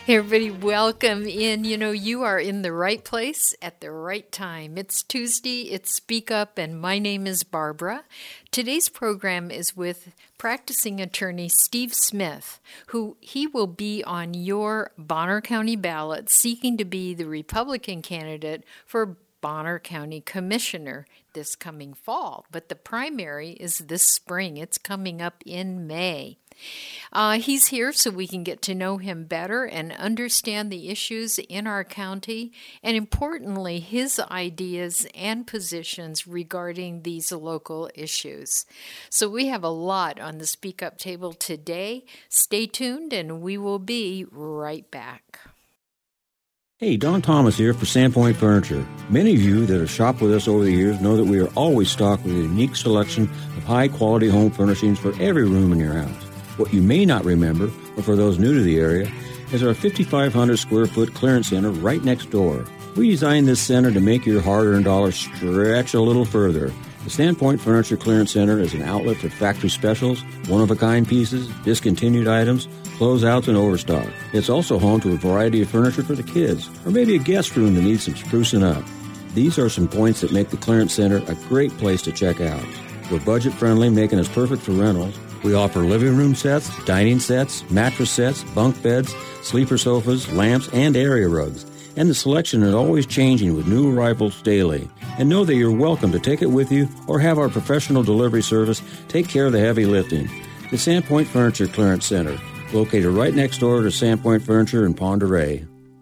Hey everybody, welcome in. You know, you are in the right place at the right time. It's Tuesday, it's Speak Up, and my name is Barbara. Today's program is with practicing attorney Steve Smith, who he will be on your Bonner County ballot seeking to be the Republican candidate for Bonner County Commissioner this coming fall. But the primary is this spring. It's coming up in May. He's here so we can get to know him better and understand the issues in our county, and importantly, his ideas and positions regarding these local issues. So we have a lot on the Speak Up table today. Stay tuned, and we will be right back. Hey, Don Thomas here for Sandpoint Furniture. Many of you that have shopped with us over the years know that we are always stocked with a unique selection of high-quality home furnishings for every room in your house. What you may not remember, or for those new to the area, is our 5,500 square foot clearance center right next door. We designed this center to make your hard-earned dollars stretch a little further. The Sandpoint Furniture Clearance Center is an outlet for factory specials, one-of-a-kind pieces, discontinued items, closeouts, and overstock. It's also home to a variety of furniture for the kids, or maybe a guest room that needs some sprucing up. These are some points that make the Clearance Center a great place to check out. We're budget-friendly, making us perfect for rentals. We offer living room sets, dining sets, mattress sets, bunk beds, sleeper sofas, lamps, and area rugs. And the selection is always changing with new arrivals daily. And know that you're welcome to take it with you or have our professional delivery service take care of the heavy lifting. The Sandpoint Furniture Clearance Center, located right next door to Sandpoint Furniture in Pend Oreille.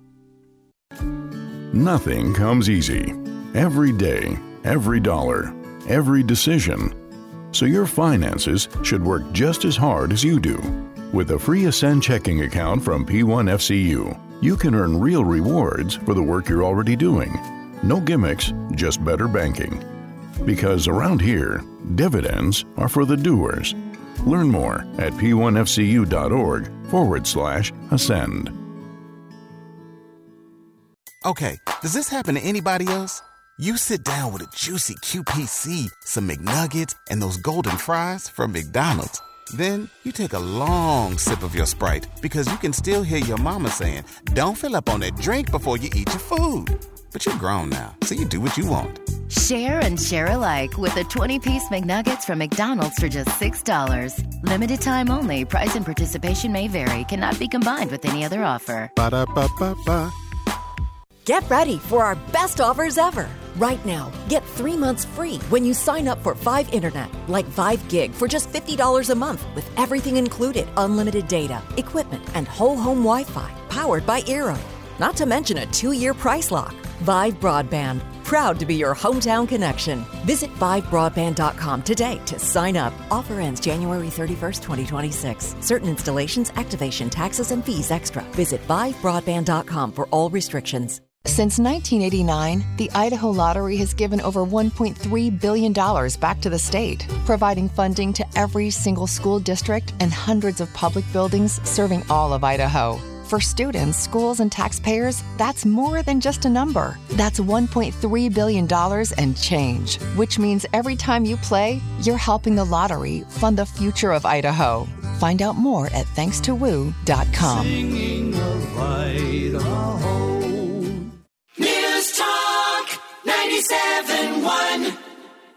Nothing comes easy. Every day, every dollar, every decision. So your finances should work just as hard as you do. With a free Ascend checking account from P1FCU, you can earn real rewards for the work you're already doing. No gimmicks, just better banking. Because around here, dividends are for the doers. Learn more at p1fcu.org/ascend. Okay, does this happen to anybody else? You sit down with a juicy QPC, some McNuggets, and those golden fries from McDonald's. Then you take a long sip of your Sprite because you can still hear your mama saying, "Don't fill up on that drink before you eat your food." But you're grown now, so you do what you want. Share and share alike with the 20-piece McNuggets from McDonald's for just $6. Limited time only. Price and participation may vary. Cannot be combined with any other offer. Ba-da-ba-ba-ba. Get ready for our best offers ever. Right now, get 3 months free when you sign up for Five Internet, like 5 gig for just $50 a month with everything included, unlimited data, equipment, and whole home Wi-Fi powered by Eero. Not to mention a 2-year price lock. Vive Broadband, proud to be your hometown connection. Visit vivebroadband.com today to sign up. Offer ends January 31st, 2026. Certain installations, activation, taxes, and fees extra. Visit vivebroadband.com for all restrictions. Since 1989, the Idaho Lottery has given over $1.3 billion back to the state, providing funding to every single school district and hundreds of public buildings serving all of Idaho. For students, schools, and taxpayers, that's more than just a number. That's $1.3 billion and change, which means every time you play, you're helping the lottery fund the future of Idaho. Find out more at ThanksToWoo.com. Singing of Idaho. News Talk 97.1.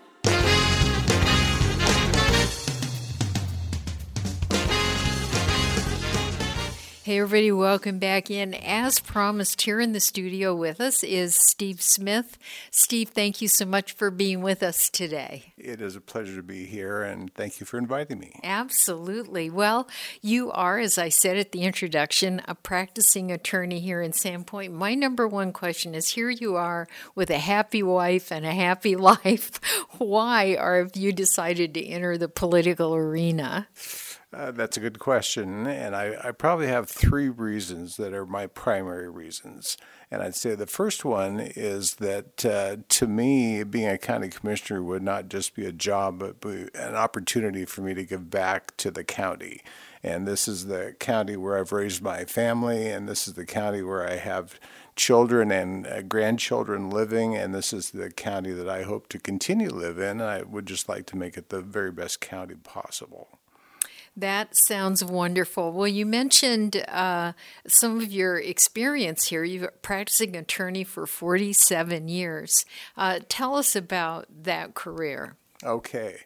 Hey everybody, welcome back in. As promised, here in the studio with us is Steve Smith. Steve, thank you so much for being with us today. It is a pleasure to be here, and thank you for inviting me. Absolutely. Well, you are, as I said at the introduction, a practicing attorney here in Sandpoint. My number one question is, here you are with a happy wife and a happy life. Why have you decided to enter the political arena? That's a good question, and I probably have 3 reasons that are my primary reasons. And I'd say the first one is that to me, being a county commissioner would not just be a job, but be an opportunity for me to give back to the county. And this is the county where I've raised my family, and this is the county where I have children and grandchildren living, and this is the county that I hope to continue to live in. And I would just like to make it the very best county possible. That sounds wonderful. Well, you mentioned some of your experience here. You've been practicing attorney for 47 years. Tell us about that career. Okay.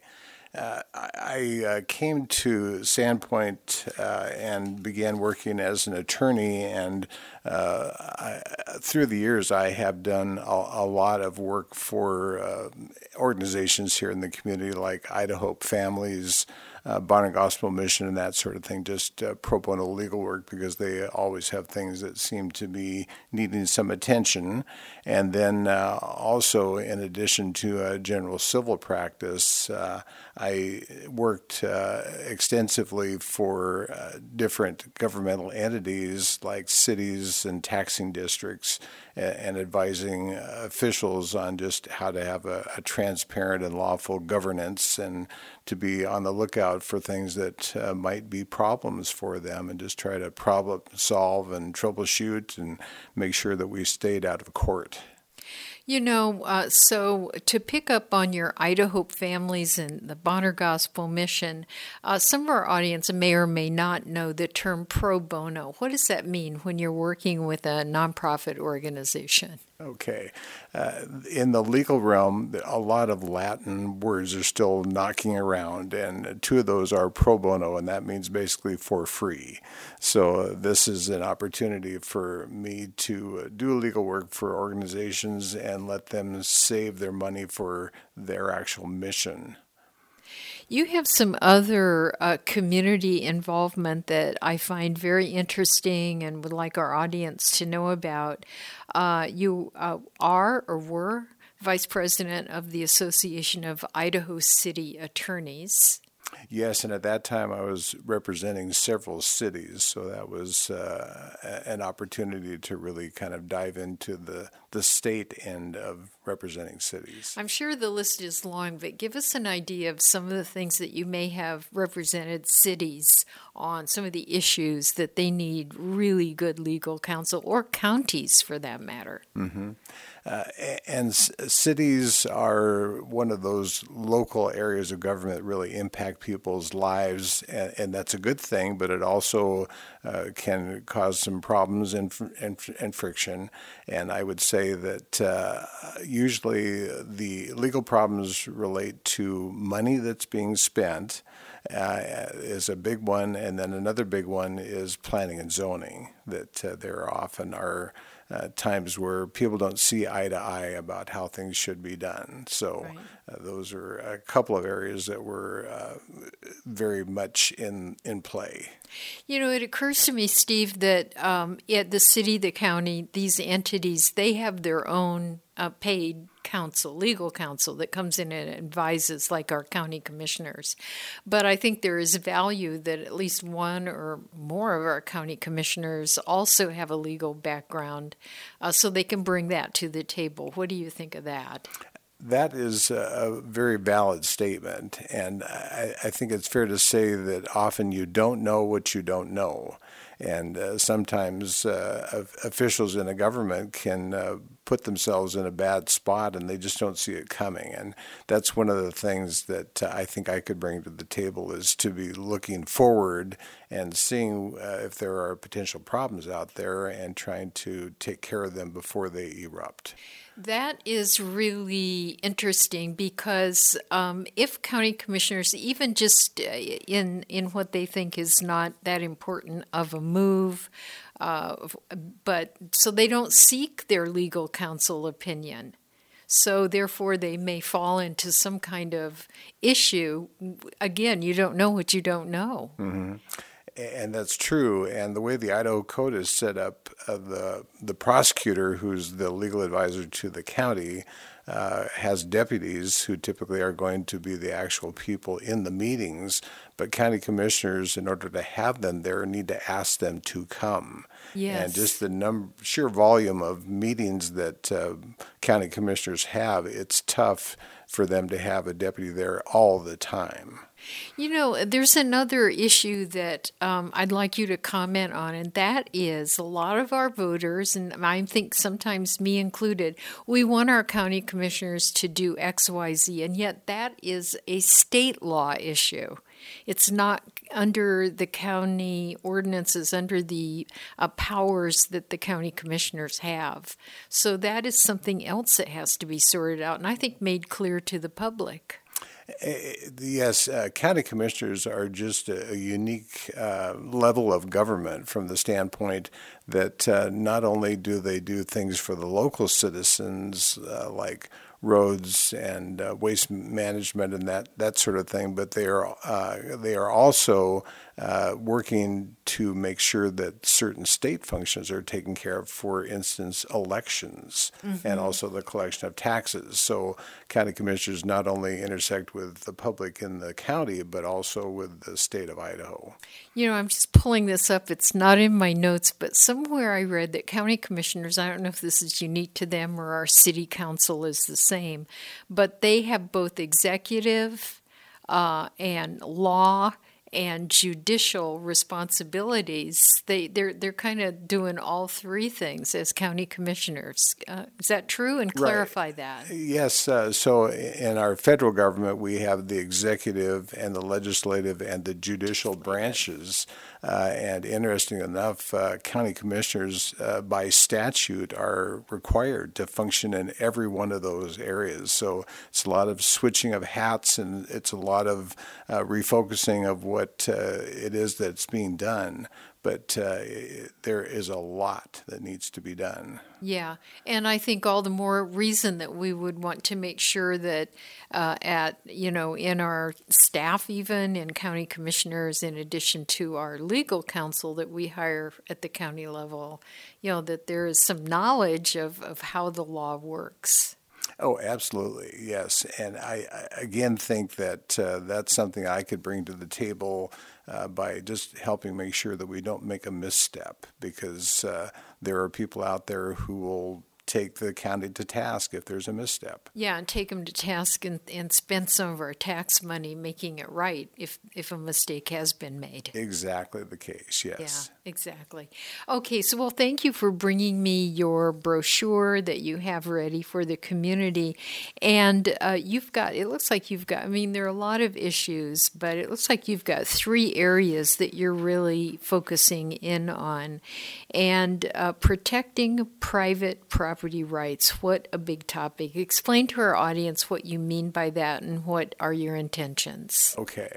I came to Sandpoint and began working as an attorney, and through the years I have done a lot of work for organizations here in the community like Idaho Families, Bonner Gospel Mission, and that sort of thing, just pro bono legal work, because they always have things that seem to be needing some attention. And then also, in addition to general civil practice, I worked extensively for different governmental entities like cities and taxing districts, and advising officials on just how to have a transparent and lawful governance, and to be on the lookout for things that might be problems for them, and just try to problem solve and troubleshoot and make sure that we stayed out of court. You know, so to pick up on your Idaho Families and the Bonner Gospel Mission, some of our audience may or may not know the term pro bono. What does that mean when you're working with a nonprofit organization? Okay. In the legal realm, a lot of Latin words are still knocking around, and two of those are pro bono, and that means basically for free. So this is an opportunity for me to do legal work for organizations and let them save their money for their actual mission. You have some other community involvement that I find very interesting and would like our audience to know about. You are or were Vice President of the Association of Idaho City Attorneys. Yes, and at that time I was representing several cities, so that was an opportunity to really kind of dive into the state end of representing cities. I'm sure the list is long, but give us an idea of some of the things that you may have represented cities on, some of the issues that they need really good legal counsel, or counties for that matter. Mm-hmm. And cities are one of those local areas of government that really impact people's lives, and that's a good thing, but it also can cause some problems and friction. And I would say that usually the legal problems relate to money that's being spent, is a big one, and then another big one is planning and zoning, that there often are times where people don't see eye to eye about how things should be done. So those are a couple of areas that were very much in play. You know, it occurs to me, Steve, that at the city, the county, these entities, they have their own paid counsel, legal counsel that comes in and advises, like our county commissioners. But I think there is value that at least one or more of our county commissioners also have a legal background, so they can bring that to the table. What do you think of that? That is a very valid statement, and I think it's fair to say that often you don't know what you don't know. And sometimes officials in a government can put themselves in a bad spot, and they just don't see it coming. And that's one of the things that I think I could bring to the table, is to be looking forward and seeing if there are potential problems out there and trying to take care of them before they erupt. That is really interesting, because if county commissioners, even just in what they think is not that important of a move, but so they don't seek their legal counsel opinion. So therefore they may fall into some kind of issue. Again, you don't know what you don't know. Mm-hmm. And that's true. And the way the Idaho Code is set up, the prosecutor, who's the legal advisor to the county, has deputies who typically are going to be the actual people in the meetings, but county commissioners, in order to have them there, need to ask them to come. Yes. And just the sheer volume of meetings that county commissioners have, it's tough for them to have a deputy there all the time. You know, there's another issue that I'd like you to comment on, and that is a lot of our voters, and I think sometimes me included, we want our county commissioners to do X, Y, Z, and yet that is a state law issue. It's not under the county ordinances, under the powers that the county commissioners have. So that is something else that has to be sorted out, and I think made clear to the public. Yes, county commissioners are just a unique level of government from the standpoint that not only do they do things for the local citizens like roads and waste management and that sort of thing, but they are also working to make sure that certain state functions are taken care of. For instance, elections and also the collection of taxes. So county commissioners not only intersect with the public in the county, but also with the state of Idaho. You know, I'm just pulling this up. It's not in my notes, but somewhere I read that county commissioners, I don't know if this is unique to them or our city council is the same, but they have both executive and law and judicial responsibilities. They're kind of doing all three things as county commissioners. Is that true? And clarify that. Yes. So in our federal government, we have the executive and the legislative and the judicial branches. And interesting enough, county commissioners by statute are required to function in every one of those areas. So it's a lot of switching of hats, and it's a lot of refocusing of what it is that's being done. But there is a lot that needs to be done. Yeah, and I think all the more reason that we would want to make sure that in our staff, even in county commissioners, in addition to our legal counsel that we hire at the county level, that there is some knowledge of how the law works. Oh, absolutely, yes. And I again think that that's something I could bring to the table by just helping make sure that we don't make a misstep, because there are people out there who will take the county to task if there's a misstep. Yeah, and take them to task and spend some of our tax money making it right if a mistake has been made. Exactly the case, yes. Yeah, exactly. Okay, so thank you for bringing me your brochure that you have ready for the community. And it looks like you've got, there are a lot of issues, but it looks like you've got 3 areas that you're really focusing in on. And protecting private property rights, what a big topic. Explain to our audience what you mean by that and what are your intentions. Okay.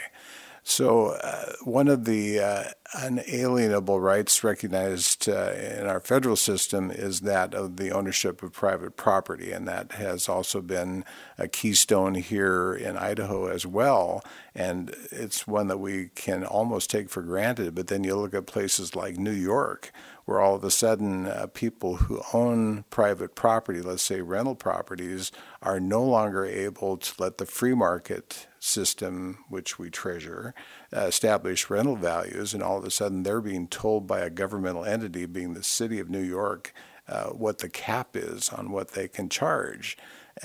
So one of the unalienable rights recognized in our federal system is that of the ownership of private property, and that has also been a keystone here in Idaho as well, and it's one that we can almost take for granted. But then you look at places like New York, where all of a sudden people who own private property, let's say rental properties, are no longer able to let the free market system, which we treasure, establish rental values, and all of a sudden they're being told by a governmental entity, being the city of New York, what the cap is on what they can charge.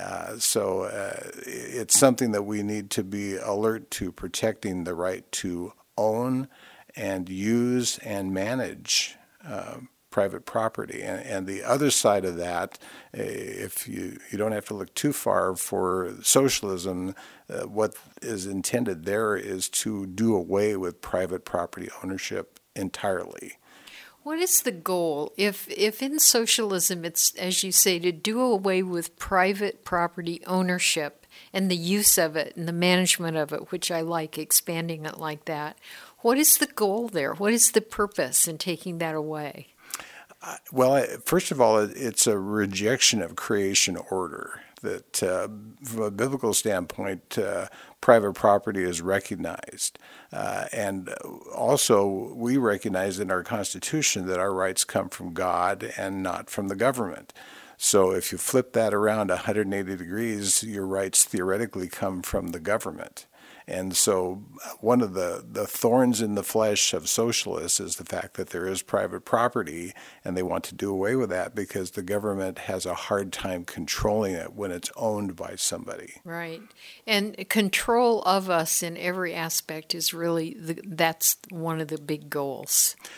So it's something that we need to be alert to, protecting the right to own and use and manage private property. And the other side of that, if you don't have to look too far for socialism, what is intended there is to do away with private property ownership entirely. What is the goal? If in socialism it's, as you say, to do away with private property ownership and the use of it and the management of it, which I like, expanding it like that, what is the goal there? What is the purpose in taking that away? Well, first of all, it's a rejection of creation order. That from a biblical standpoint, private property is recognized. And also, we recognize in our Constitution that our rights come from God and not from the government. So if you flip that around 180 degrees, your rights theoretically come from the government. And so one of the thorns in the flesh of socialists is the fact that there is private property, and they want to do away with that because the government has a hard time controlling it when it's owned by somebody. Right. And control of us in every aspect is really, that's one of the big goals.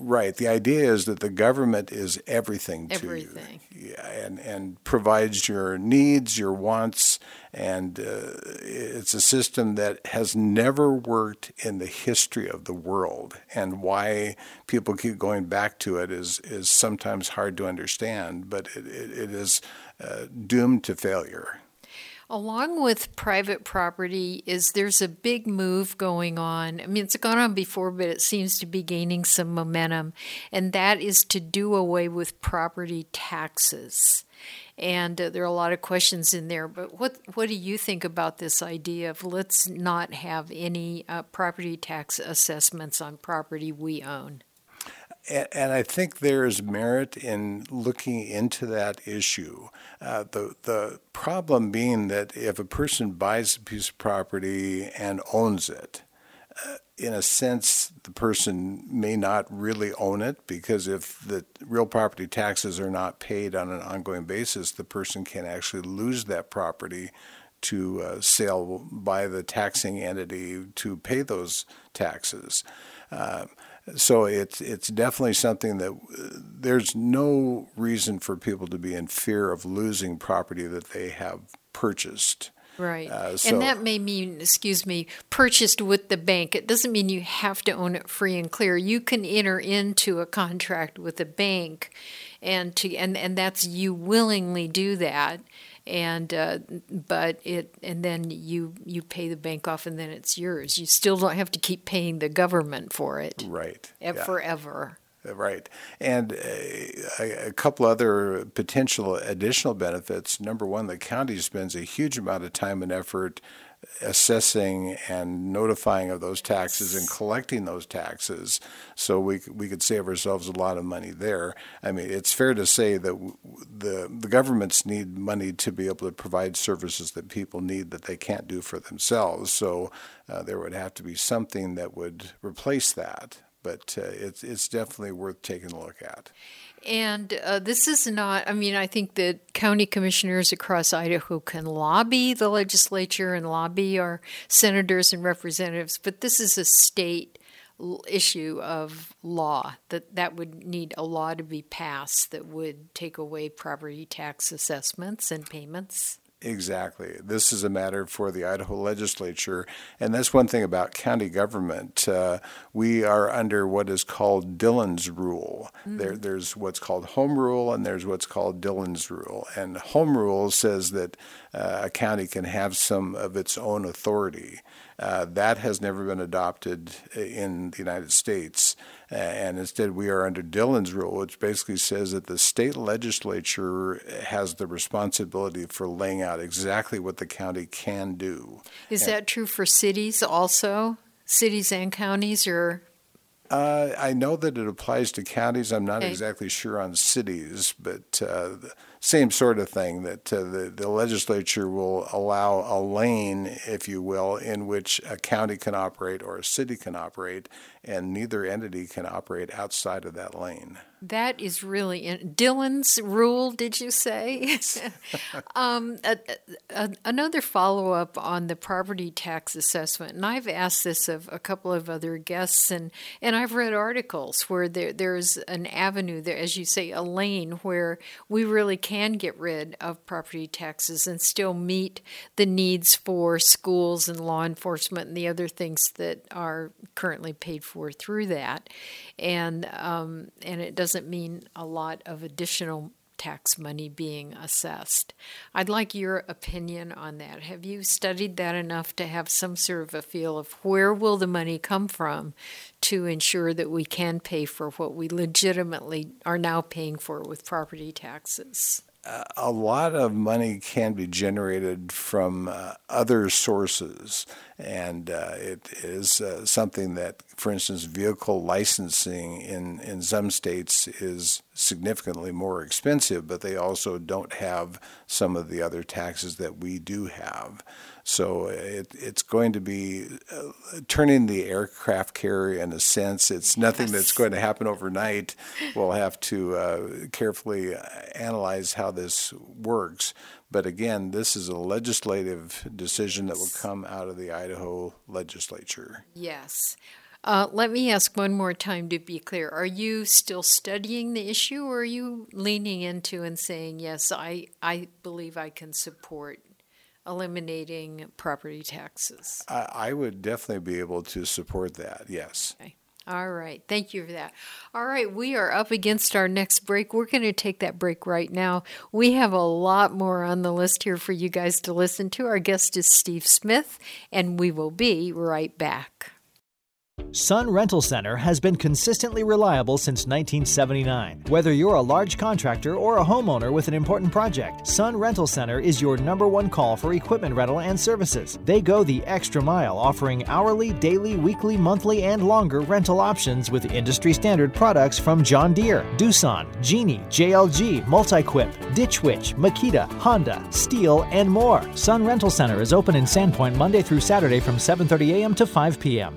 Right. The idea is that the government is everything to you. Yeah, and provides your needs, your wants, and it's a system that has never worked in the history of the world. And why people keep going back to it is sometimes hard to understand, but it is doomed to failure. Along with private property, there's a big move going on. I mean, it's gone on before, but it seems to be gaining some momentum, and that is to do away with property taxes. And there are a lot of questions in there, but what do you think about this idea of let's not have any property tax assessments on property we own? And I think there is merit in looking into that issue. The problem being that if a person buys a piece of property and owns it, in a sense, the person may not really own it, because if the real property taxes are not paid on an ongoing basis, the person can actually lose that property to sale by the taxing entity to pay those taxes. So it's definitely something that there's no reason for people to be in fear of losing property that they have purchased. Right. And that may mean, purchased with the bank. It doesn't mean you have to own it free and clear. You can enter into a contract with a bank, and that's you willingly do that. And then you pay the bank off, and then it's yours. You still don't have to keep paying the government for it. Right. Forever. Right. And a couple other potential additional benefits. Number one, the county spends a huge amount of time and effort assessing and notifying of those taxes and collecting those taxes, so we could save ourselves a lot of money there. I mean, it's fair to say that the governments need money to be able to provide services that people need that they can't do for themselves, so there would have to be something that would replace that. But it's definitely worth taking a look at. And this is not, I think that county commissioners across Idaho can lobby the legislature and lobby our senators and representatives, but this is a state issue of law, that would need a law to be passed that would take away property tax assessments and payments. Exactly. This is a matter for the Idaho legislature, and that's one thing about county government. We are under what is called Dillon's Rule. There's what's called Home Rule, and there's what's called Dillon's Rule. And Home Rule says that a county can have some of its own authority. That has never been adopted in the United States. And instead, we are under Dillon's Rule, which basically says that the state legislature has the responsibility for laying out exactly what the county can do. Is that true for cities also? Cities and counties, or? I know that it applies to counties. I'm not exactly sure on cities, but same sort of thing, that the legislature will allow a lane, if you will, in which a county can operate or a city can operate, and neither entity can operate outside of that lane. That is really Dillon's Rule, did you say? Another follow-up on the property tax assessment, and I've asked this of a couple of other guests, and I've read articles where there's an avenue there, as you say, a lane where we really can get rid of property taxes and still meet the needs for schools and law enforcement and the other things that are currently paid for through that. And it doesn't mean a lot of additional tax money being assessed. I'd like your opinion on that. Have you studied that enough to have some sort of a feel of where will the money come from to ensure that we can pay for what we legitimately are now paying for with property taxes? A lot of money can be generated from other sources, and it is something that, for instance, vehicle licensing in some states is significantly more expensive, but they also don't have some of the other taxes that we do have. So it's going to be turning the aircraft carrier in a sense. It's nothing that's going to happen overnight. We'll have to carefully analyze how this works. But again, this is a legislative decision that will come out of the Idaho legislature. Yes. Let me ask one more time to be clear. Are you still studying the issue, or are you leaning into and saying, yes, I believe I can support eliminating property taxes? I would definitely be able to support that, yes. Okay. All right. Thank you for that. All right. We are up against our next break. We're going to take that break right now. We have a lot more on the list here for you guys to listen to. Our guest is Steve Smith, and we will be right back. Sun Rental Center has been consistently reliable since 1979. Whether you're a large contractor or a homeowner with an important project, Sun Rental Center is your #1 call for equipment rental and services. They go the extra mile, offering hourly, daily, weekly, monthly, and longer rental options with industry-standard products from John Deere, Doosan, Genie, JLG, Multiquip, Ditch Witch, Makita, Honda, Steel, and more. Sun Rental Center is open in Sandpoint Monday through Saturday from 7:30 a.m. to 5 p.m.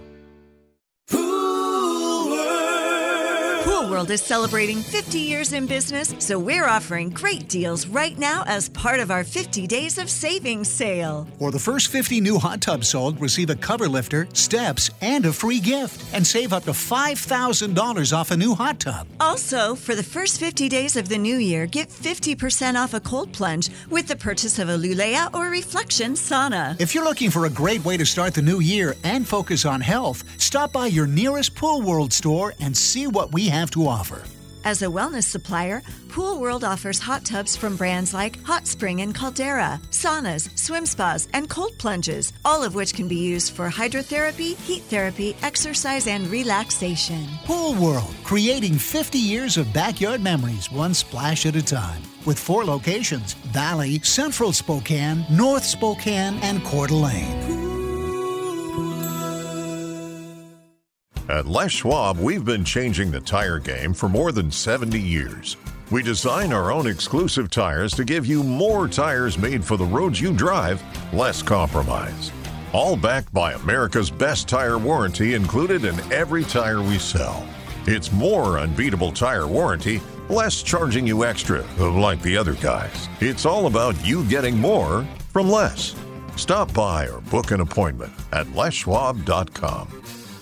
Pool World is celebrating 50 years in business, so we're offering great deals right now as part of our 50 Days of Savings sale. For the first 50 new hot tubs sold, receive a cover lifter, steps, and a free gift, and save up to $5,000 off a new hot tub. Also, for the first 50 days of the new year, get 50% off a cold plunge with the purchase of a Lulea or Reflection sauna. If you're looking for a great way to start the new year and focus on health, stop by your nearest Pool World store and see what we have to offer. As a wellness supplier, Pool World offers hot tubs from brands like Hot Spring and Caldera, saunas, swim spas, and cold plunges, all of which can be used for hydrotherapy, heat therapy, exercise, and relaxation. Pool World, creating 50 years of backyard memories, one splash at a time. With 4 locations: Valley, Central Spokane, North Spokane, and Coeur d'Alene. At Les Schwab, we've been changing the tire game for more than 70 years. We design our own exclusive tires to give you more tires made for the roads you drive, less compromise. All backed by America's best tire warranty included in every tire we sell. It's more unbeatable tire warranty, less charging you extra, like the other guys. It's all about you getting more from less. Stop by or book an appointment at leschwab.com.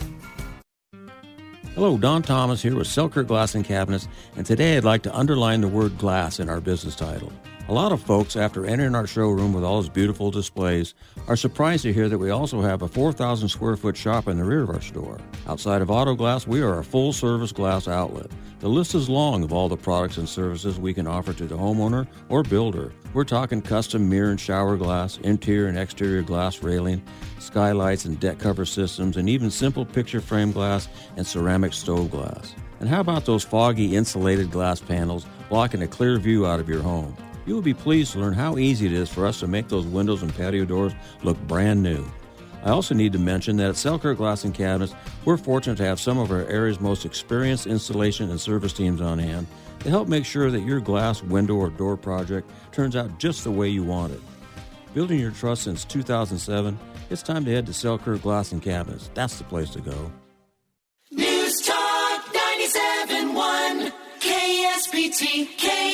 Hello, Don Thomas here with Selkirk Glass and Cabinets, and today I'd like to underline the word glass in our business title. A lot of folks, after entering our showroom with all its beautiful displays, are surprised to hear that we also have a 4,000 square foot shop in the rear of our store. Outside of auto glass, we are a full-service glass outlet. The list is long of all the products and services we can offer to the homeowner or builder. We're talking custom mirror and shower glass, interior and exterior glass railing, skylights and deck cover systems, and even simple picture frame glass and ceramic stove glass. And how about those foggy insulated glass panels blocking a clear view out of your home? You will be pleased to learn how easy it is for us to make those windows and patio doors look brand new. I also need to mention that at Selkirk Glass and Cabinets, we're fortunate to have some of our area's most experienced installation and service teams on hand to help make sure that your glass, window, or door project turns out just the way you want it. Building your trust since 2007, it's time to head to Selkirk Glass and Cabinets. That's the place to go. News Talk 97.1 KSPT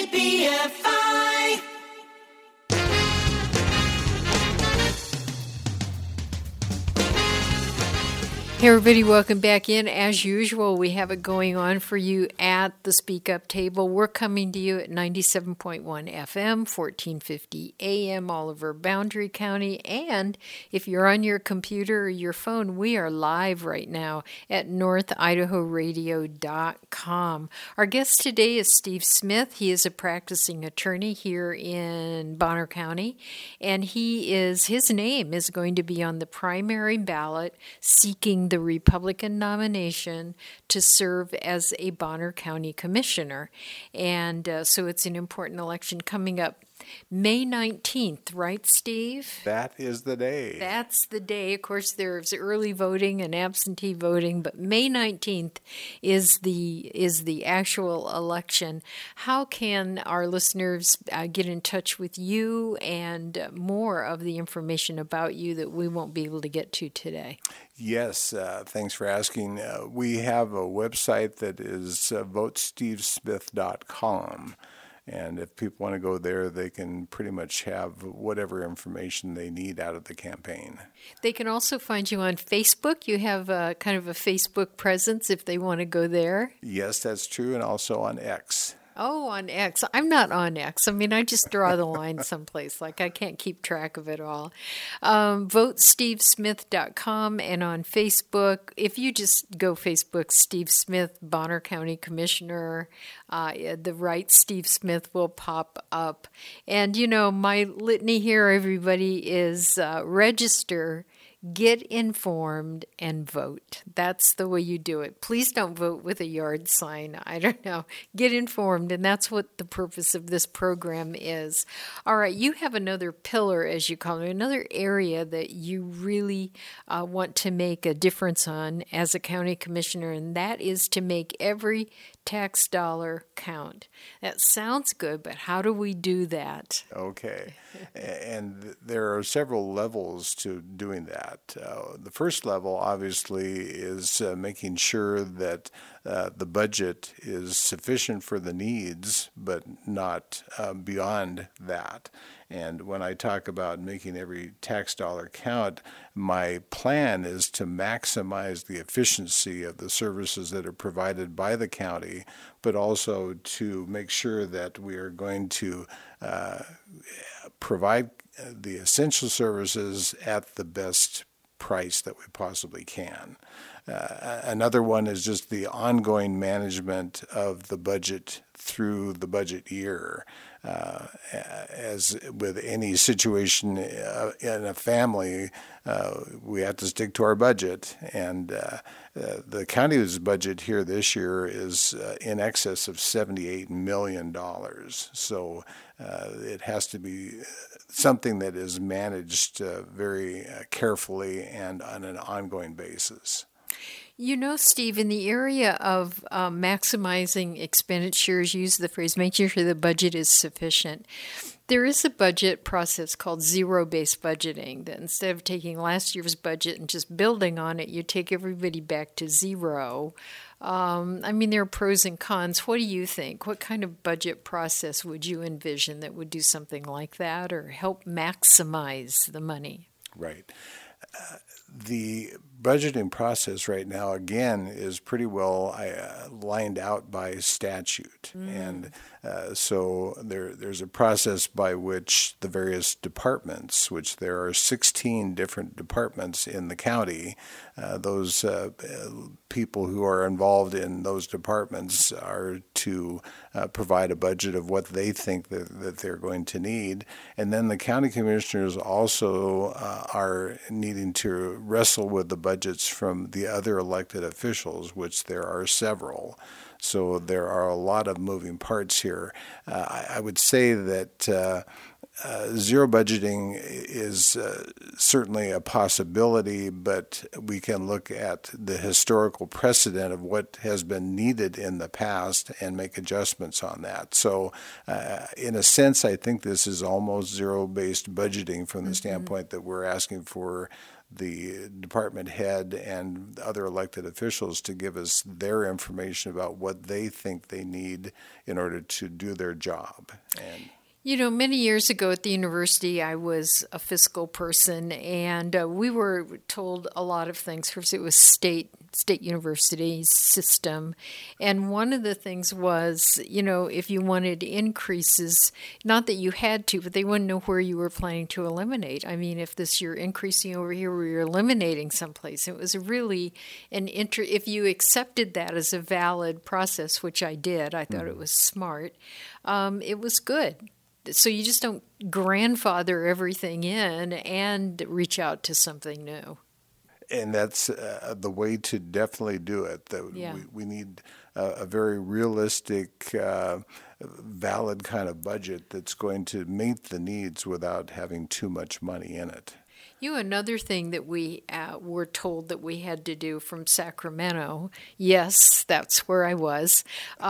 KBFI. Hey everybody, welcome back in. As usual, we have it going on for you at the Speak Up table. We're coming to you at 97.1 FM, 1450 AM, all over Boundary County. And if you're on your computer or your phone, we are live right now at northidahoradio.com. Our guest today is Steve Smith. He is a practicing attorney here in Bonner County. And his name is going to be on the primary ballot seeking the Republican nomination to serve as a Bonner County Commissioner. And so it's an important election coming up May 19th, right, Steve? That is the day. That's the day. Of course, there's early voting and absentee voting, but May 19th is the actual election. How can our listeners get in touch with you and more of the information about you that we won't be able to get to today? Yes, thanks for asking. We have a website that is votestevesmith.com. And if people want to go there, they can pretty much have whatever information they need out of the campaign. They can also find you on Facebook. You have kind of a Facebook presence if they want to go there. Yes, that's true, and also on X. Oh, on X. I'm not on X. I mean, I just draw the line someplace. Like, I can't keep track of it all. VoteSteveSmith.com, and on Facebook, if you just go Facebook, Steve Smith, Bonner County Commissioner, the right Steve Smith will pop up. And, you know, my litany here, everybody, is register, get informed, and vote. That's the way you do it. Please don't vote with a yard sign. I don't know. Get informed, and that's what the purpose of this program is. All right, you have another pillar, as you call it, another area that you really want to make a difference on as a county commissioner, and that is to make every tax dollar count. That sounds good, but how do we do that? Okay. And there are several levels to doing that. The first level, obviously, is making sure that the budget is sufficient for the needs, but not beyond that. And when I talk about making every tax dollar count, my plan is to maximize the efficiency of the services that are provided by the county, but also to make sure that we are going to provide the essential services at the best price that we possibly can. Another one is just the ongoing management of the budget through the budget year. As with any situation in a family, we have to stick to our budget. And the county's budget here this year is in excess of $78 million. So it has to be something that is managed very carefully and on an ongoing basis. You know, Steve, in the area of maximizing expenditures, use the phrase, making sure the budget is sufficient. There is a budget process called zero-based budgeting, that instead of taking last year's budget and just building on it, you take everybody back to zero. I mean, there are pros and cons. What do you think? What kind of budget process would you envision that would do something like that or help maximize the money? Right. The budgeting process right now, again, is pretty well lined out by statute. And so there's a process by which the various departments, which there are 16 different departments in the county, those people who are involved in those departments are to provide a budget of what they think that they're going to need. And then the county commissioners also are needing to wrestle with the budgets from the other elected officials, which there are several. So there are a lot of moving parts here. I would say that zero budgeting is certainly a possibility, but we can look at the historical precedent of what has been needed in the past and make adjustments on that. So in a sense, I think this is almost zero-based budgeting from the standpoint that we're asking for the department head and other elected officials to give us their information about what they think they need in order to do their job. And you know, many years ago at the university, I was a fiscal person, and we were told a lot of things. First, it was state university system, and one of the things was, you know, if you wanted increases, not that you had to, but they wouldn't know where you were planning to eliminate. I mean, if you're increasing over here or you're eliminating someplace, it was really if you accepted that as a valid process, which I did, I thought it was smart, it was good. So you just don't grandfather everything in and reach out to something new. And that's the way to definitely do it. We need a very realistic, valid kind of budget that's going to meet the needs without having too much money in it. You know, another thing that we were told that we had to do from Sacramento, yes, that's where I was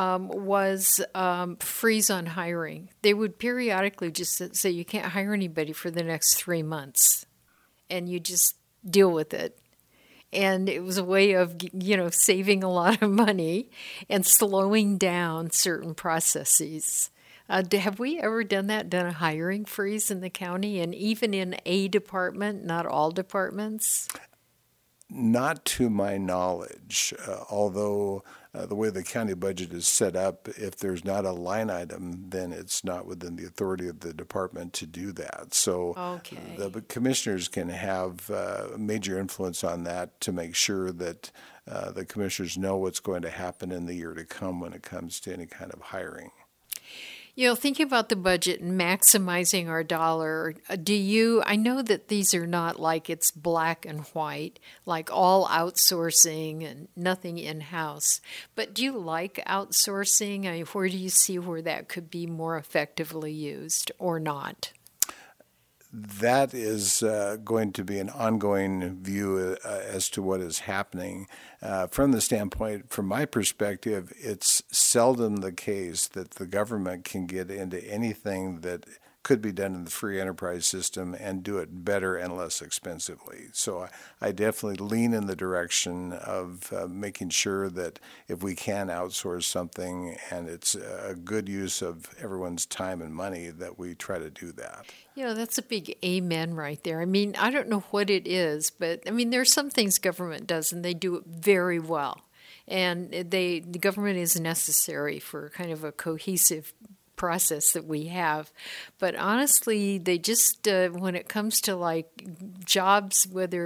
freeze on hiring. They would periodically just say you can't hire anybody for the next 3 months, and you just deal with it. And it was a way of, you know, saving a lot of money and slowing down certain processes. Have we ever done a hiring freeze in the county, and even in a department, not all departments? Not to my knowledge, although the way the county budget is set up, if there's not a line item, then it's not within the authority of the department to do that. So the commissioners can have major influence on that to make sure that the commissioners know what's going to happen in the year to come when it comes to any kind of hiring. Thinking about the budget and maximizing our dollar, I know that these are not like it's black and white, like all outsourcing and nothing in-house, but do you like outsourcing? Where do you see where that could be more effectively used or not? That is going to be an ongoing view as to what is happening. From the standpoint, from my perspective, it's seldom the case that the government can get into anything that could be done in the free enterprise system and do it better and less expensively. So I definitely lean in the direction of making sure that if we can outsource something and it's a good use of everyone's time and money, that we try to do that. That's a big amen right there. I don't know what it is, but there's some things government does and they do it very well. And the government is necessary for kind of a cohesive process that we have. But honestly, they just, when it comes to like jobs,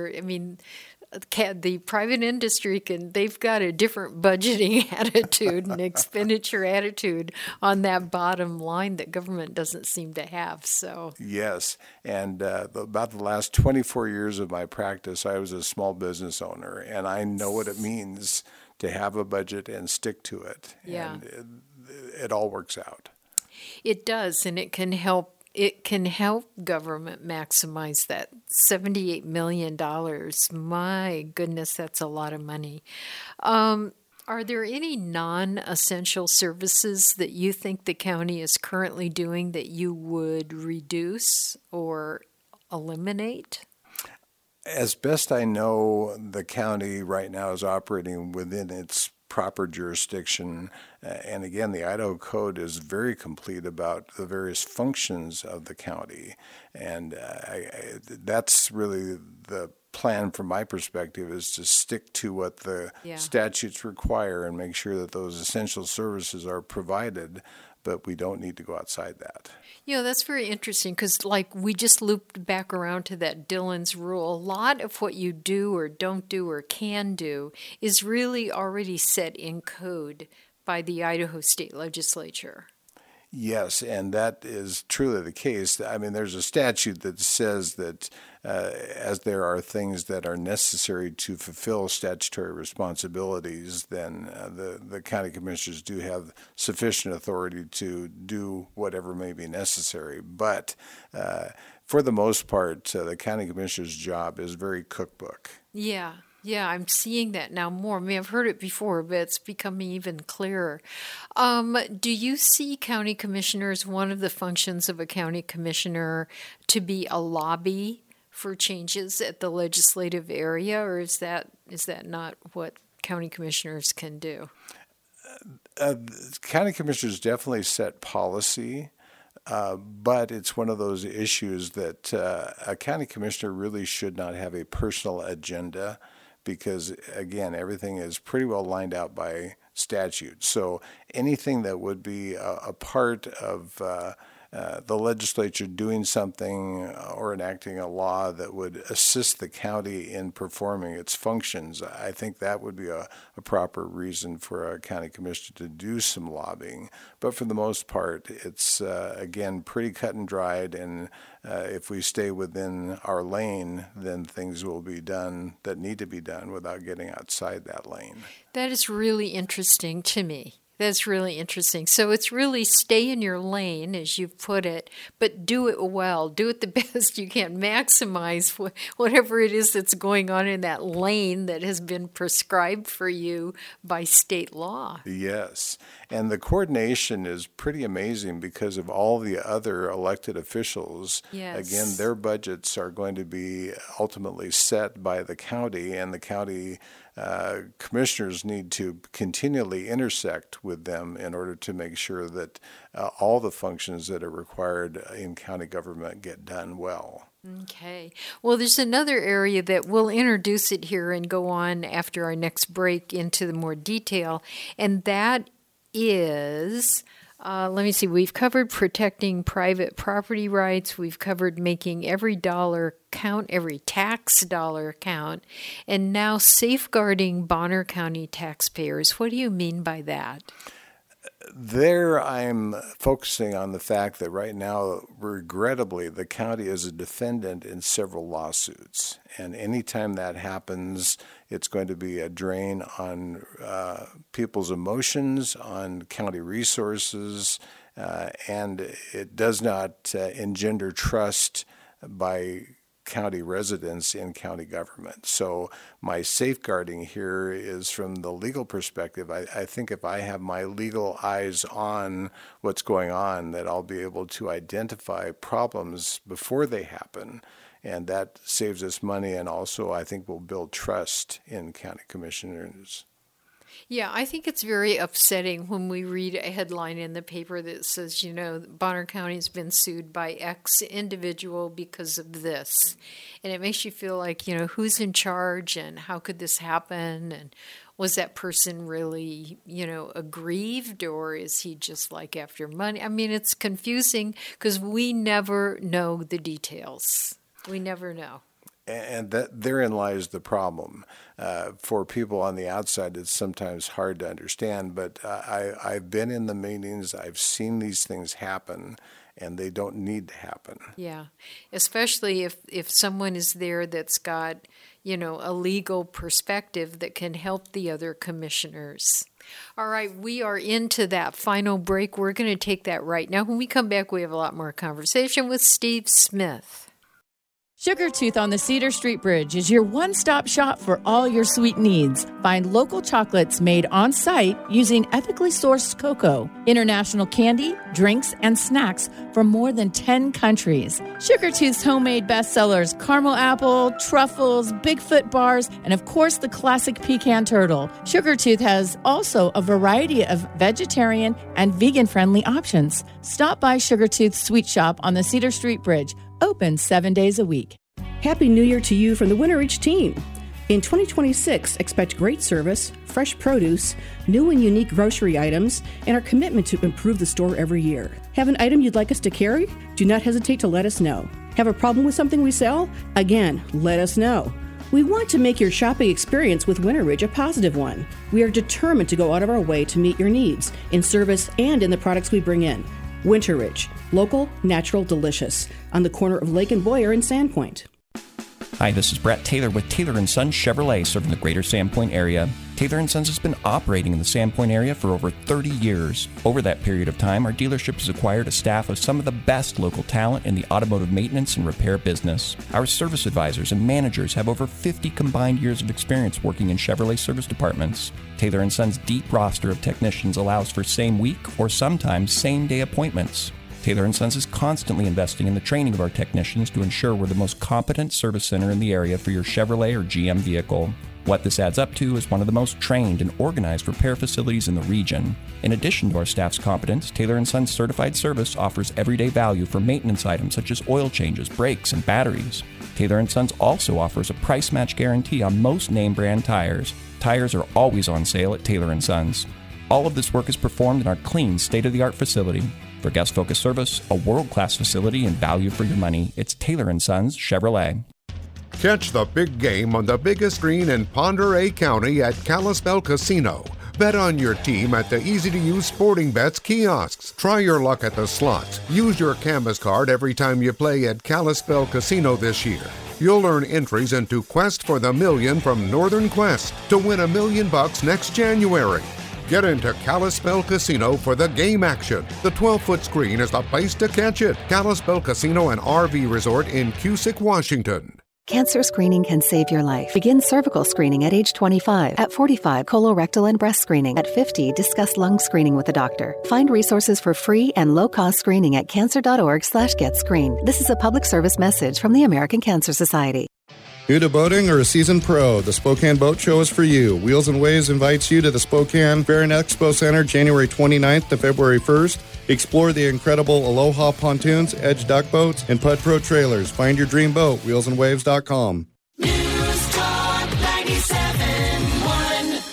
the private industry they've got a different budgeting attitude and expenditure attitude on that bottom line that government doesn't seem to have. So yes, and about the last 24 years of my practice, I was a small business owner, and I know what it means to have a budget and stick to it. Yeah. And it all works out. It does, and it can help government maximize that $78 million. My goodness, that's a lot of money. Are there any non-essential services that you think the county is currently doing that you would reduce or eliminate? As best I know, the county right now is operating within its proper jurisdiction. And again, the Idaho Code is very complete about the various functions of the county. And that's really the plan from my perspective, is to stick to what the statutes require and make sure that those essential services are provided, but we don't need to go outside that. That's very interesting because we just looped back around to that Dillon's rule. A lot of what you do or don't do or can do is really already set in code by the Idaho State Legislature. Yes, and that is truly the case. There's a statute that says that as there are things that are necessary to fulfill statutory responsibilities, then the county commissioners do have sufficient authority to do whatever may be necessary. But for the most part, the county commissioner's job is very cookbook. Yeah, I'm seeing that now more. I've heard it before, but it's becoming even clearer. Do you see county commissioners, one of the functions of a county commissioner, to be a lobby for changes at the legislative area, or is that not what county commissioners can do? County commissioners definitely set policy. But it's one of those issues that a county commissioner really should not have a personal agenda, because, again, everything is pretty well lined out by statute. So anything that would be a part of the legislature doing something or enacting a law that would assist the county in performing its functions, I think that would be a proper reason for a county commissioner to do some lobbying. But for the most part, it's, again, pretty cut and dried, and if we stay within our lane, then things will be done that need to be done without getting outside that lane. That is really interesting to me. That's really interesting. So it's really stay in your lane, as you put it, but do it well. Do it the best you can. Maximize whatever it is that's going on in that lane that has been prescribed for you by state law. Yes. And the coordination is pretty amazing because of all the other elected officials. Yes. Again, their budgets are going to be ultimately set by the county, and the county commissioners need to continually intersect with them in order to make sure that all the functions that are required in county government get done well. Okay. Well, there's another area that we'll introduce it here and go on after our next break into the more detail, and that is, let me see, we've covered protecting private property rights, we've covered making every dollar count, every tax dollar count, and now safeguarding Bonner County taxpayers. What do you mean by that? There, I'm focusing on the fact that right now, regrettably, the county is a defendant in several lawsuits. And anytime that happens, it's going to be a drain on people's emotions, on county resources, and it does not engender trust by county residents in county government. So my safeguarding here is from the legal perspective. I think if I have my legal eyes on what's going on, that I'll be able to identify problems before they happen. And that saves us money, and also I think will build trust in county commissioners. Yeah, I think it's very upsetting when we read a headline in the paper that says, Bonner County has been sued by X individual because of this. And it makes you feel like, who's in charge and how could this happen? And was that person really, aggrieved, or is he just like after money? I mean, it's confusing because we never know the details. We never know. And therein lies the problem. For people on the outside, it's sometimes hard to understand, but I've been in the meetings, I've seen these things happen, and they don't need to happen. Yeah, especially if someone is there that's got, a legal perspective that can help the other commissioners. All right, we are into that final break. We're going to take that right now. When we come back, we have a lot more conversation with Steve Smith. Sugar Tooth on the Cedar Street Bridge is your one-stop shop for all your sweet needs. Find local chocolates made on-site using ethically sourced cocoa, international candy, drinks, and snacks from more than 10 countries. Sugar Tooth's homemade bestsellers, caramel apple, truffles, Bigfoot bars, and of course the classic pecan turtle. Sugar Tooth has also a variety of vegetarian and vegan-friendly options. Stop by Sugar Tooth's sweet shop on the Cedar Street Bridge. Open 7 days a week. Happy New Year to you from the Winter Ridge team. In 2026, expect great service, fresh produce, new and unique grocery items, and our commitment to improve the store every year. Have an item you'd like us to carry? Do not hesitate to let us know. Have a problem with something we sell? Again, let us know. We want to make your shopping experience with Winter Ridge a positive one. We are determined to go out of our way to meet your needs in service and in the products we bring in. Winter Ridge, local, natural, delicious, on the corner of Lake and Boyer in Sandpoint. Hi, this is Brett Taylor with Taylor & Sons Chevrolet, serving the greater Sandpoint area. Taylor & Sons has been operating in the Sandpoint area for over 30 years. Over that period of time, our dealership has acquired a staff of some of the best local talent in the automotive maintenance and repair business. Our service advisors and managers have over 50 combined years of experience working in Chevrolet service departments. Taylor & Sons' deep roster of technicians allows for same-week or sometimes same-day appointments. Taylor & Sons is constantly investing in the training of our technicians to ensure we're the most competent service center in the area for your Chevrolet or GM vehicle. What this adds up to is one of the most trained and organized repair facilities in the region. In addition to our staff's competence, Taylor & Sons Certified Service offers everyday value for maintenance items such as oil changes, brakes, and batteries. Taylor & Sons also offers a price match guarantee on most name brand tires. Tires are always on sale at Taylor & Sons. All of this work is performed in our clean, state-of-the-art facility. For guest-focused service, a world-class facility, and value for your money, it's Taylor & Sons Chevrolet. Catch the big game on the biggest screen in Pend Oreille County at Kalispell Casino. Bet on your team at the easy-to-use Sporting Bets kiosks. Try your luck at the slots. Use your Canvas card every time you play at Kalispell Casino this year. You'll earn entries into Quest for the Million from Northern Quest to win $1 million next January. Get into Kalispell Casino for the game action. The 12-foot screen is the place to catch it. Kalispell Casino and RV Resort in Cusick, Washington. Cancer screening can save your life. Begin cervical screening at age 25. At 45, colorectal and breast screening. At 50, discuss lung screening with a doctor. Find resources for free and low-cost screening at cancer.org/getscreened. This is a public service message from the American Cancer Society. New to boating or a seasoned pro, the Spokane Boat Show is for you. Wheels and Waves invites you to the Spokane Fair and Expo Center January 29th to February 1st. Explore the incredible Aloha pontoons, Edge duck boats, and Pud Pro trailers. Find your dream boat, wheelsandwaves.com. News Talk 97.1.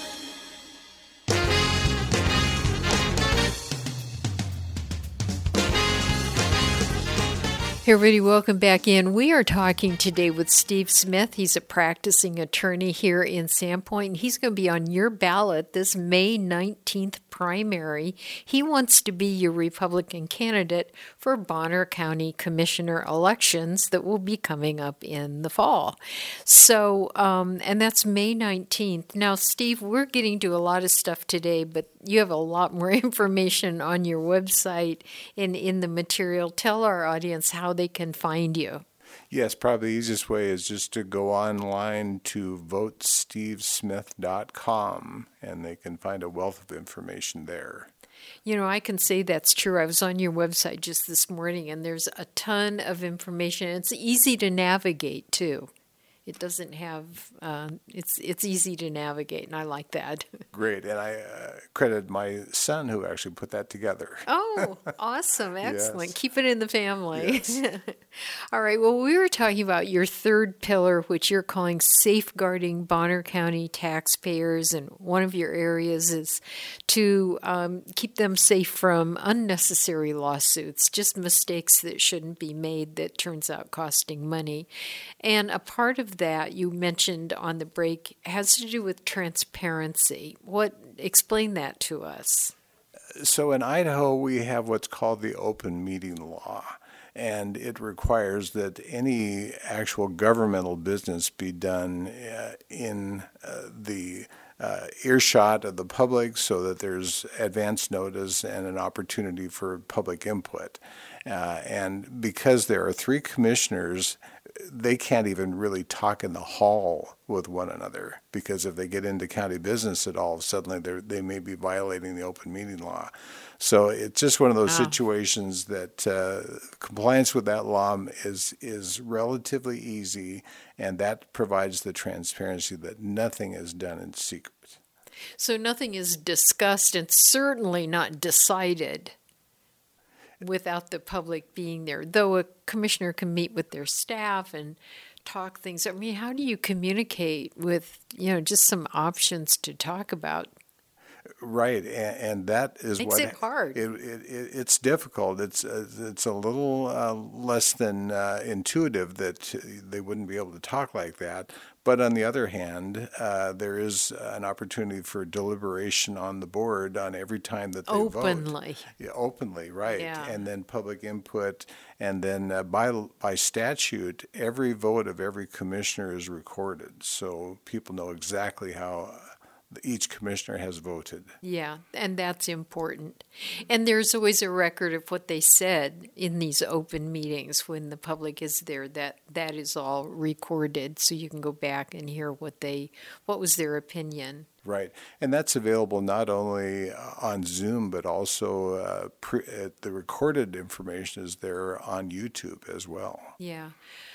Hey everybody, welcome back in. We are talking today with Steve Smith. He's a practicing attorney here in Sandpoint, and he's going to be on your ballot this May 19th primary. He wants to be your Republican candidate for Bonner County Commissioner elections that will be coming up in the fall. So, and that's May 19th. Now, Steve, we're getting to a lot of stuff today, but you have a lot more information on your website and in the material. Tell our audience how they can find you. Yes, probably the easiest way is just to go online to votestevesmith.com, and they can find a wealth of information there. You know, I can say that's true. I was on your website just this morning, and there's a ton of information. It's easy to navigate, too. It doesn't have, it's easy to navigate, and I like that. Great, and I credit my son who actually put that together. Oh, awesome. Excellent. Yes. Keep it in the family. Yes. All right, well, we were talking about your third pillar, which you're calling safeguarding Bonner County taxpayers, and one of your areas is to keep them safe from unnecessary lawsuits, just mistakes that shouldn't be made that turns out costing money. And a part of that you mentioned on the break has to do with transparency. Explain that to us. So in Idaho, we have what's called the open meeting law, and it requires that any actual governmental business be done in the earshot of the public so that there's advance notice and an opportunity for public input. And because there are 3 commissioners, they can't even really talk in the hall with one another, because if they get into county business at all, suddenly they may be violating the open meeting law. So it's just one of those situations that compliance with that law is relatively easy, and that provides the transparency that nothing is done in secret. So nothing is discussed and certainly not decided without the public being there, though a commissioner can meet with their staff and talk things. I mean, how do you communicate with, just some options to talk about? Right, and that is makes it hard. It's difficult. It's a little less than intuitive that they wouldn't be able to talk like that. But on the other hand, there is an opportunity for deliberation on the board on every time that they vote. Openly. Yeah, openly, right. Yeah. And then public input. And then by statute, every vote of every commissioner is recorded. So people know exactly how each commissioner has voted. Yeah, and that's important. And there's always a record of what they said in these open meetings when the public is there. That is all recorded, so you can go back and hear what was their opinion. Right, and that's available not only on Zoom, but also the recorded information is there on YouTube as well. Yeah.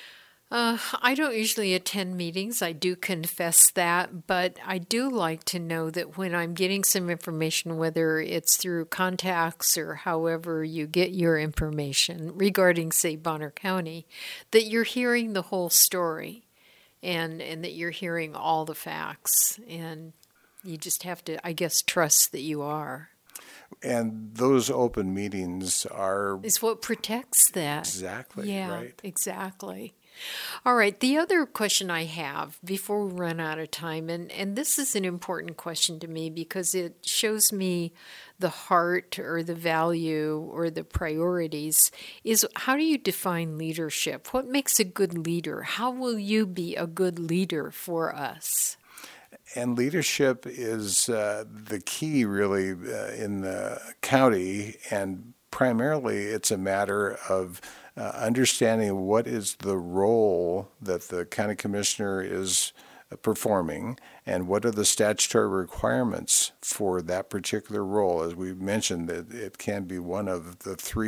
I don't usually attend meetings, I do confess that, but I do like to know that when I'm getting some information, whether it's through contacts or however you get your information regarding, say, Bonner County, that you're hearing the whole story and that you're hearing all the facts, and you just have to, I guess, trust that you are. And those open meetings is what protects that. Exactly, yeah, right. Exactly. All right, the other question I have before we run out of time, and this is an important question to me because it shows me the heart or the value or the priorities, is how do you define leadership? What makes a good leader? How will you be a good leader for us? And leadership is the key, really, in the county, and primarily it's a matter of understanding what is the role that the county commissioner is performing and what are the statutory requirements for that particular role. As we mentioned, that it can be one of the 3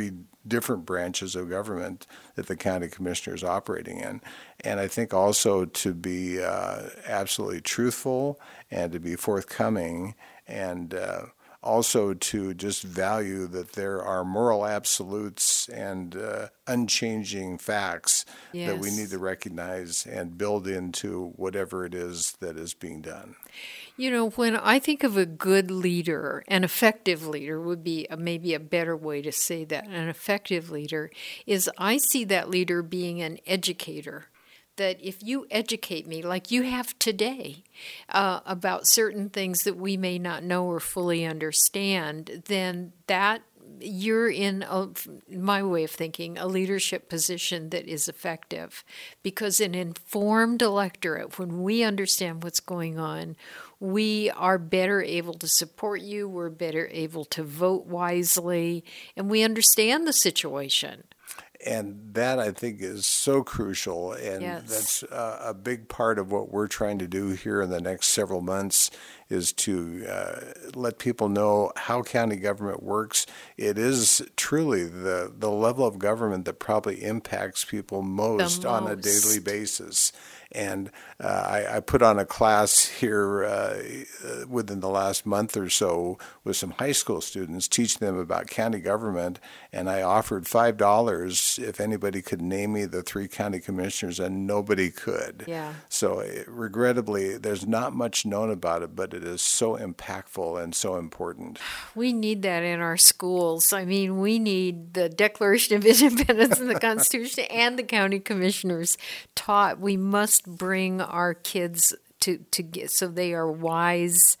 different branches of government that the county commissioner is operating in. And I think also to be absolutely truthful and to be forthcoming, and also to just value that there are moral absolutes and unchanging facts that we need to recognize and build into whatever it is that is being done. You know, when I think of a good leader, an effective leader would be maybe a better way to say that. An effective leader is, I see that leader being an educator. That if you educate me, like you have today, about certain things that we may not know or fully understand, then that you're in, my way of thinking, a leadership position that is effective. Because an informed electorate, when we understand what's going on, we are better able to support you, we're better able to vote wisely, and we understand the situation. And that, I think, is so crucial, and that's a big part of what we're trying to do here in the next several months is to let people know how county government works. It is truly the level of government that probably impacts people most on a daily basis. And I put on a class here within the last month or so with some high school students, teaching them about county government, and I offered $5 if anybody could name me the 3 county commissioners, and nobody could. Yeah. So regrettably, there's not much known about it, but it is so impactful and so important. We need that in our schools. I mean, we need the Declaration of Independence and the Constitution and the county commissioners taught. We must bring our kids to get so they are wise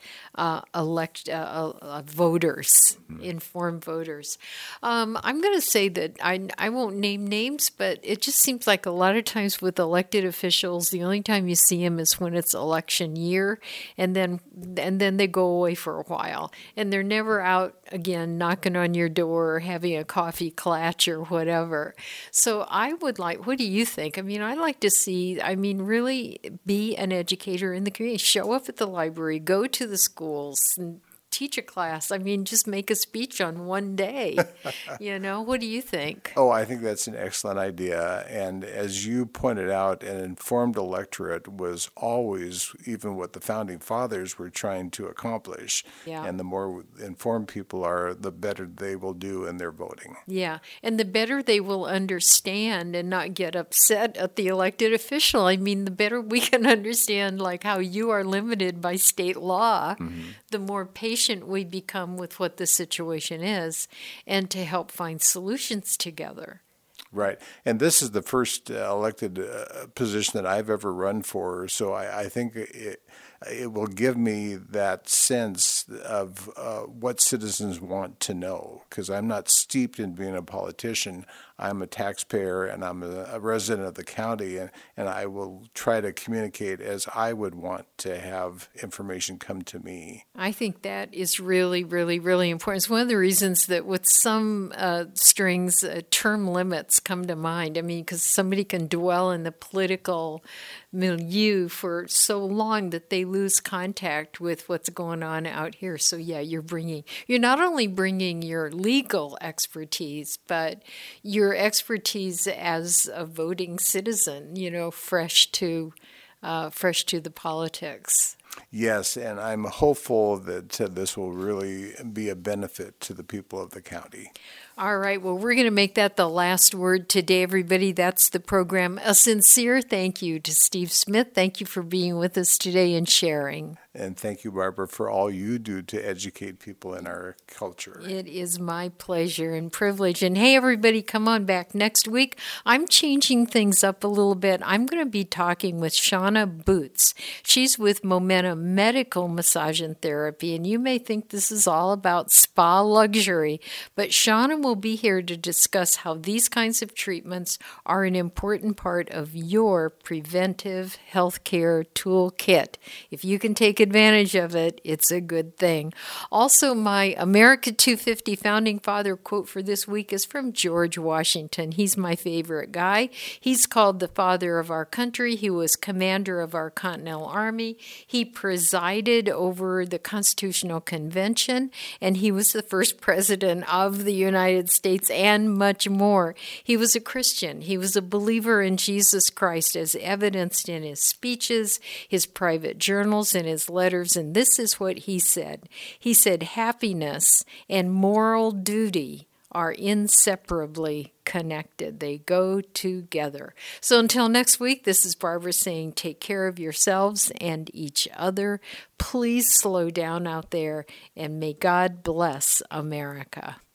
voters, informed voters. I'm going to say that I won't name names, but it just seems like a lot of times with elected officials, the only time you see them is when it's election year, and then they go away for a while, and they're never out again knocking on your door or having a coffee clatch or whatever. So I would like, what do you think? I mean, I'd like to see, really be an educator in the community. Show up at the library, go to the schools, and teach a class. Just make a speech on one day. What do you think? Oh, I think that's an excellent idea. And as you pointed out, an informed electorate was always even what the founding fathers were trying to accomplish. Yeah. And the more informed people are, the better they will do in their voting. Yeah. And the better they will understand and not get upset at the elected official. The better we can understand like how you are limited by state law, the more patient we become with what the situation is, and to help find solutions together. Right. And this is the first elected position that I've ever run for, so I think it will give me that sense of what citizens want to know, because I'm not steeped in being a politician. I'm a taxpayer and I'm a resident of the county, and I will try to communicate as I would want to have information come to me. I think that is really, really, really important. It's one of the reasons that with some strings, term limits come to mind. Because somebody can dwell in the political milieu for so long that they lose contact with what's going on out here. So yeah, you're not only bringing your legal expertise, but your expertise as a voting citizen, fresh to the politics. Yes, and I'm hopeful that this will really be a benefit to the people of the county. All right, well, we're going to make that the last word today, everybody. That's the program. A sincere thank you to Steve Smith. Thank you for being with us today and sharing. And thank you, Barbara, for all you do to educate people in our culture. It is my pleasure and privilege. And hey, everybody, come on back next week. I'm changing things up a little bit. I'm going to be talking with Shauna Boots. She's with Momentum Medical Massage and Therapy, and you may think this is all about spa luxury, but Shauna will be here to discuss how these kinds of treatments are an important part of your preventive healthcare toolkit. If you can take advantage of it, it's a good thing. Also, my America 250 Founding Father quote for this week is from George Washington. He's my favorite guy. He's called the father of our country. He was commander of our Continental Army. He presided over the Constitutional Convention, and he was the first president of the United United States, and much more. He was a Christian. He was a believer in Jesus Christ, as evidenced in his speeches, his private journals, and his letters. And this is what he said. He said, happiness and moral duty are inseparably connected. They go together. So until next week, this is Barbara saying take care of yourselves and each other. Please slow down out there, and may God bless America.